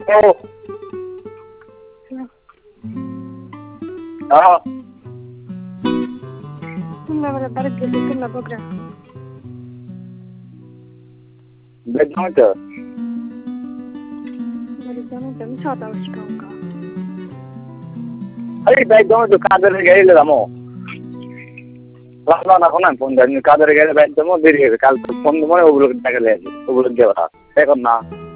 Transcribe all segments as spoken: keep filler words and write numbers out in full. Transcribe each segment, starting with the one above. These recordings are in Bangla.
ও হ্যাঁ তুমি আমার বাড়িতে গেছি তুমি বকরা বেদম তো বাড়িতে জানো তুমি সাদা উঠছি কাউকা আরে বেদম তো কাদের গাইলে রামো লালা না কোন ফোন দেন কাদের গাইলে বেদম দেরি হবে কাল ফোন মানে ওগুলো টাকা লেগে ওগুলো দেওয়া এখন না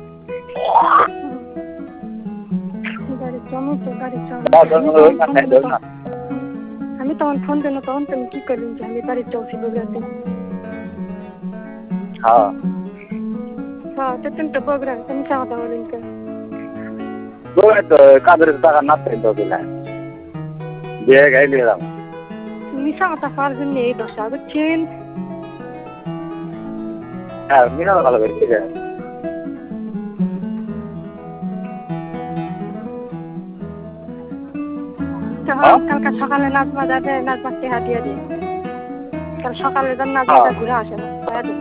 গাড়ি জানো তো গাড়ি চালানো আমি তখন ফোন দিল তখন তুমি কি করলেন যে আমি বাড়ির চলছি বগুড়াতে হ্যাঁ হ্যাঁ তো তুমি তো বগুড়া তুমি সাদা বলেন তো বলে তো কাদের টাকা না পেয়ে তো দিলা দিয়ে গাইলে রাম তুমি সাদা পারবেন এই দশা বুঝছেন হ্যাঁ মিনা ভালো করে ঠিক আছে কালকে সকালে নাচ বাজা দেয় নাচ বাজতে হাতিয়ে দিয়ে কাল সকালে যান নাচ বাজা ঘুরে আসে না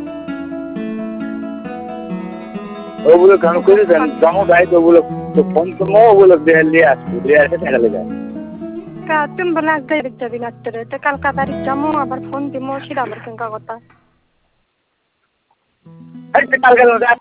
ওগুলো কেন করে দেন জমা দেয় তো ওগুলো তো ফোন তো ওগুলো দিয়ে নিয়ে আসবো দিয়ে আসে টাকা লেগে কা তুমি বলে আজ দেরি যাবি নাচতে রে তো কালকা তারিখ যাবো আবার ফোন দিমো সেটা আবার কেঙ্কা কথা কালকে